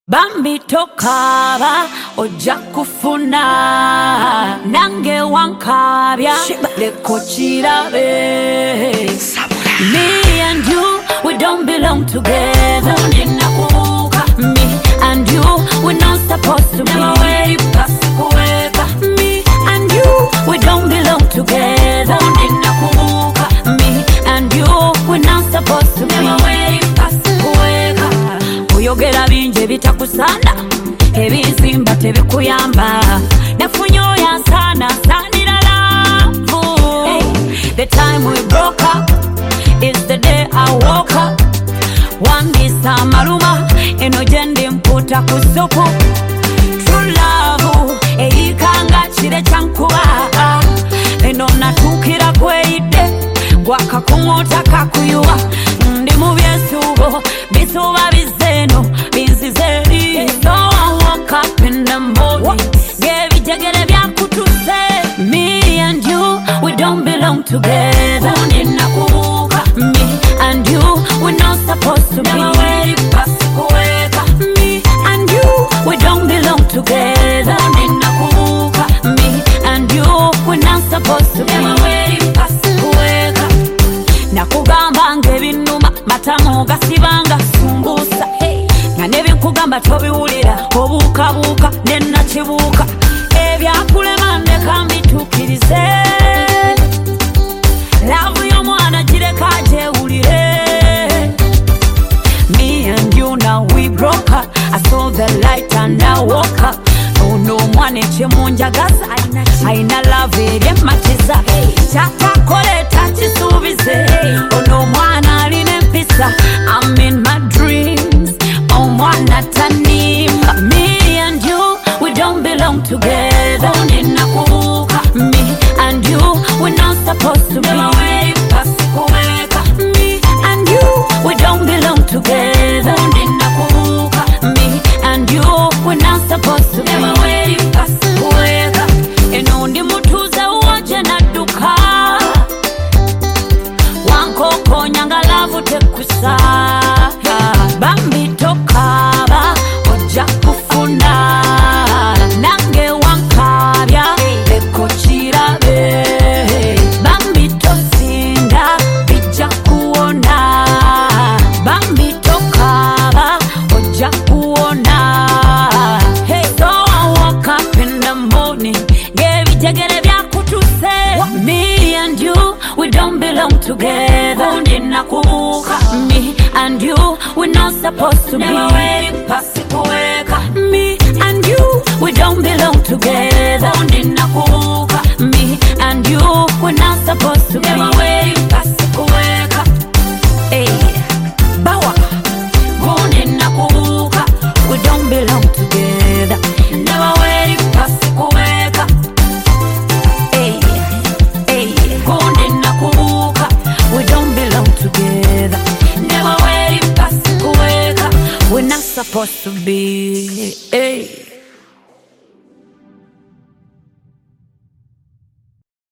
Bambi tokaba ojja kufuna nange wankabya leko kirabe. Me and you, we don't belong together. Me and you, we're not supposed to be. Me and you, we don't belong together. Me and you, we're not supposed to be. Oyogera binje bitakusana, ebizimba tebikuyamba. Nefunyo ya sana sanira lavu. The time we broke up is the day I woke up. Wangisa maruma eno jendi mputa kusupu. True love eikanga chire chankuba. Eno natukira kweide gwaka kumuta kakuyuwa. Ndi mubyesubo bisuba bizeno bizizeri. So I woke up in the morning gevi jegere byakutuse. Me and you, we don't belong together. Me and you, we're not supposed to be. Me and you, we don't belong together. Me and you, we're not supposed to be. Nakugamba ngebinuma matamu gasibanga sumbusa. Nga nebikugamba tobiwulira obuukabuuka nenna kibuuka. Ebyakulema ndeka mbitukirize. Love y'omwana gireka gyewulire. Me and you now we broke up. I saw the light and I woke up. Ono omwana ekyemunjagaza ayina love eryemmatiza. Kyakakole takisuubize. Ono omwana alina empisa. I'm in my dreams. Omwana tanimba. Me and you, we don't belong together. Me and you, we're not supposed to be. Me and you, we don't belong together. Me and you, we're not supposed to be. Eno ndi mutuze uwaje nadduka. Wankoko nyanga lavu tekusa. Bambi tokaba ojja kufuna nange wankabya leko kirabe. Bambi tosinda bijja kuwona. Bambi tokaba ojja kuwona. So I woke up in the morning gebijegere byakutuse. Me and you, we don't belong together. Me and you, we're not supposed to be. Me and you, we don't belong together. Me and you, we're not supposed to be. Hey, bawa, we don't belong together. Hey, hey, we don't belong together. We're not supposed to be. Hey.